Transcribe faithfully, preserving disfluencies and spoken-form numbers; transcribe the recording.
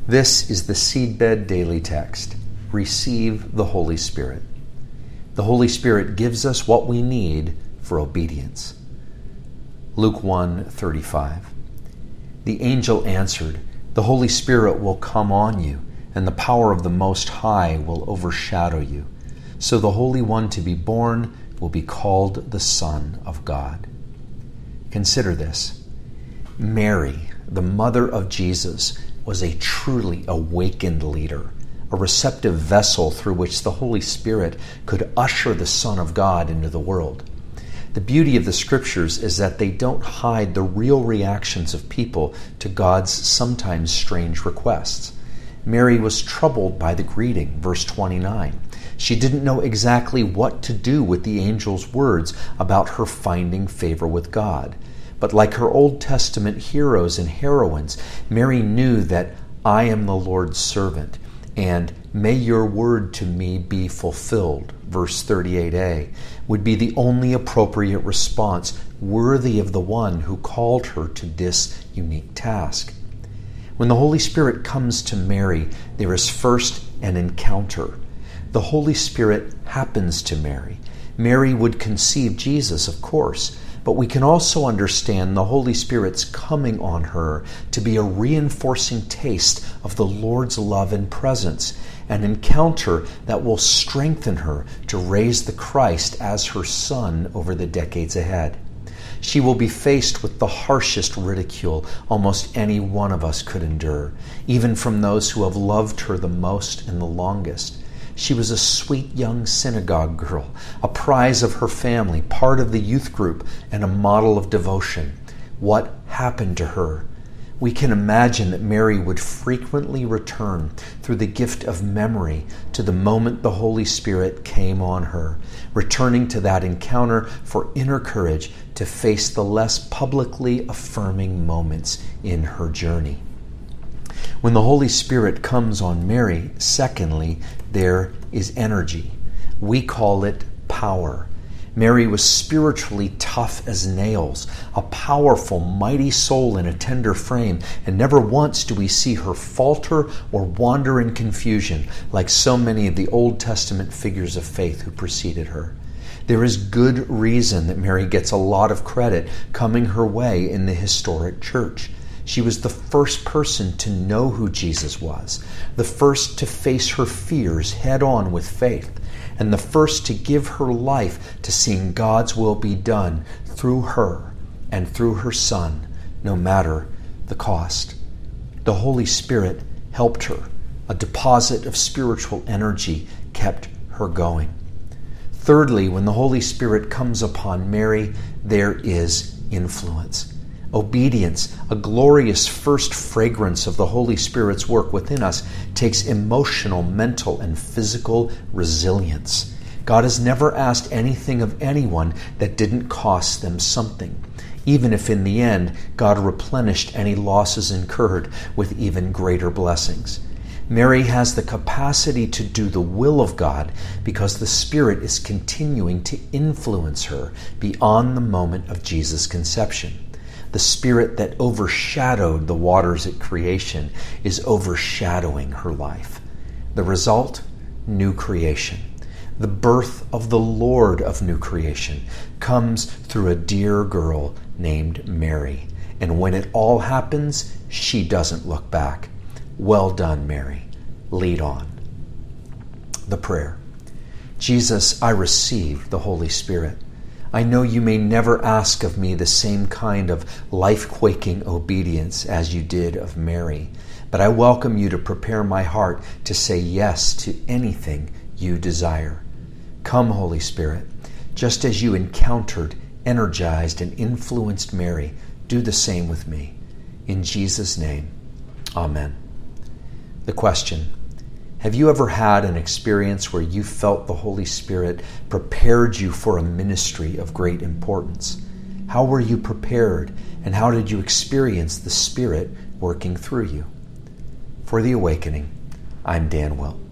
This is the Seedbed Daily Text. Receive the Holy Spirit. The Holy Spirit gives us what we need for obedience. Luke one thirty-five. The angel answered, "The Holy Spirit will come on you, and the power of the Most High will overshadow you. So the Holy One to be born will be called the Son of God." Consider this. Mary, the mother of Jesus, was a truly awakened leader, a receptive vessel through which the Holy Spirit could usher the Son of God into the world. The beauty of the Scriptures is that they don't hide the real reactions of people to God's sometimes strange requests. Mary was troubled by the greeting, verse twenty-nine. She didn't know exactly what to do with the angel's words about her finding favor with God. But like her Old Testament heroes and heroines, Mary knew that "I am the Lord's servant," and "may your word to me be fulfilled," verse thirty-eight a, would be the only appropriate response worthy of the one who called her to this unique task. When the Holy Spirit comes to Mary, there is first an encounter. The Holy Spirit happens to Mary. Mary would conceive Jesus, of course, but we can also understand the Holy Spirit's coming on her to be a reinforcing taste of the Lord's love and presence, an encounter that will strengthen her to raise the Christ as her Son over the decades ahead. She will be faced with the harshest ridicule almost any one of us could endure, even from those who have loved her the most and the longest. She was a sweet young synagogue girl, a prize of her family, part of the youth group, and a model of devotion. What happened to her? We can imagine that Mary would frequently return through the gift of memory to the moment the Holy Spirit came on her, returning to that encounter for inner courage to face the less publicly affirming moments in her journey. When the Holy Spirit comes on Mary, secondly, there is energy. We call it power. Mary was spiritually tough as nails, a powerful, mighty soul in a tender frame, and never once do we see her falter or wander in confusion like so many of the Old Testament figures of faith who preceded her. There is good reason that Mary gets a lot of credit coming her way in the historic church. She was the first person to know who Jesus was, the first to face her fears head on with faith, and the first to give her life to seeing God's will be done through her and through her Son, no matter the cost. The Holy Spirit helped her. A deposit of spiritual energy kept her going. Thirdly, when the Holy Spirit comes upon Mary, there is influence. Obedience, a glorious first fragrance of the Holy Spirit's work within us, takes emotional, mental, and physical resilience. God has never asked anything of anyone that didn't cost them something, even if in the end God replenished any losses incurred with even greater blessings. Mary has the capacity to do the will of God because the Spirit is continuing to influence her beyond the moment of Jesus' conception. The Spirit that overshadowed the waters at creation is overshadowing her life. The result? New creation. The birth of the Lord of new creation comes through a dear girl named Mary. And when it all happens, she doesn't look back. Well done, Mary. Lead on. The prayer. Jesus, I receive the Holy Spirit. I know you may never ask of me the same kind of life-quaking obedience as you did of Mary, but I welcome you to prepare my heart to say yes to anything you desire. Come, Holy Spirit, just as you encountered, energized, and influenced Mary, do the same with me. In Jesus' name, amen. The question: have you ever had an experience where you felt the Holy Spirit prepared you for a ministry of great importance? How were you prepared, and how did you experience the Spirit working through you? For The Awakening, I'm Dan Wilt.